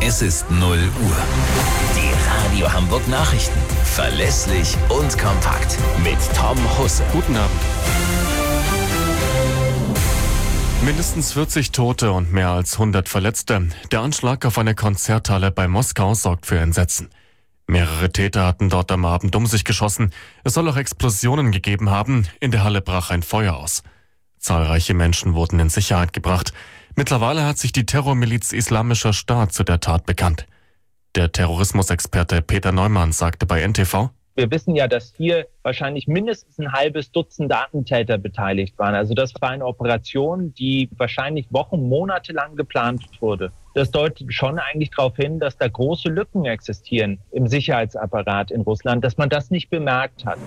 Es ist 0 Uhr. Die Radio Hamburg Nachrichten. Verlässlich und kompakt. Mit Tom Husse. Guten Abend. Mindestens 40 Tote und mehr als 100 Verletzte. Der Anschlag auf eine Konzerthalle bei Moskau sorgt für Entsetzen. Mehrere Täter hatten dort am Abend um sich geschossen. Es soll auch Explosionen gegeben haben. In der Halle brach ein Feuer aus. Zahlreiche Menschen wurden in Sicherheit gebracht. Mittlerweile hat sich die Terrormiliz Islamischer Staat zu der Tat bekannt. Der Terrorismusexperte Peter Neumann sagte bei NTV: Wir wissen ja, dass hier wahrscheinlich mindestens ein halbes Dutzend Attentäter beteiligt waren. Also das war eine Operation, die wahrscheinlich Wochen, Monate lang geplant wurde. Das deutet schon eigentlich darauf hin, dass da große Lücken existieren im Sicherheitsapparat in Russland, dass man das nicht bemerkt hat.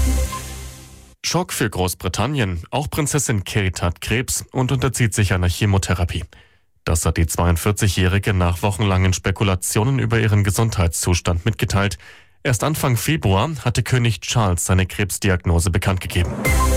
Schock für Großbritannien. Auch Prinzessin Kate hat Krebs und unterzieht sich einer Chemotherapie. Das hat die 42-Jährige nach wochenlangen Spekulationen über ihren Gesundheitszustand mitgeteilt. Erst Anfang Februar hatte König Charles seine Krebsdiagnose bekannt gegeben.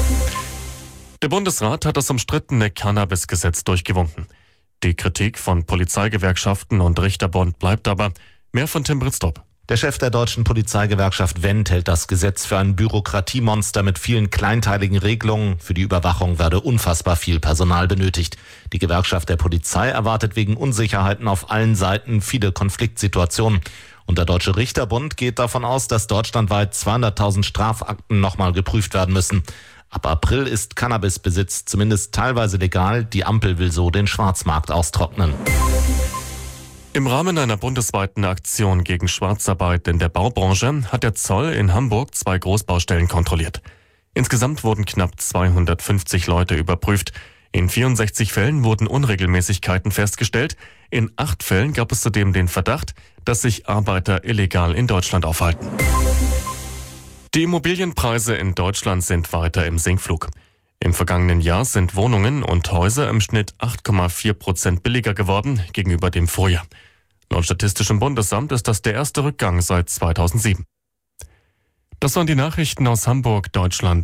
Der Bundesrat hat das umstrittene Cannabis-Gesetz durchgewunken. Die Kritik von Polizeigewerkschaften und Richterbund bleibt aber. Mehr von Tim Britztrup. Der Chef der deutschen Polizeigewerkschaft Wendt hält das Gesetz für ein Bürokratiemonster mit vielen kleinteiligen Regelungen. Für die Überwachung werde unfassbar viel Personal benötigt. Die Gewerkschaft der Polizei erwartet wegen Unsicherheiten auf allen Seiten viele Konfliktsituationen. Und der Deutsche Richterbund geht davon aus, dass deutschlandweit 200.000 Strafakten nochmal geprüft werden müssen. Ab April ist Cannabisbesitz zumindest teilweise legal. Die Ampel will so den Schwarzmarkt austrocknen. Im Rahmen einer bundesweiten Aktion gegen Schwarzarbeit in der Baubranche hat der Zoll in Hamburg 2 Großbaustellen kontrolliert. Insgesamt wurden knapp 250 Leute überprüft. In 64 Fällen wurden Unregelmäßigkeiten festgestellt. In 8 Fällen gab es zudem den Verdacht, dass sich Arbeiter illegal in Deutschland aufhalten. Die Immobilienpreise in Deutschland sind weiter im Sinkflug. Im vergangenen Jahr sind Wohnungen und Häuser im Schnitt 8,4% billiger geworden gegenüber dem Vorjahr. Laut Statistischem Bundesamt ist das der erste Rückgang seit 2007. Das waren die Nachrichten aus Hamburg, Deutschland.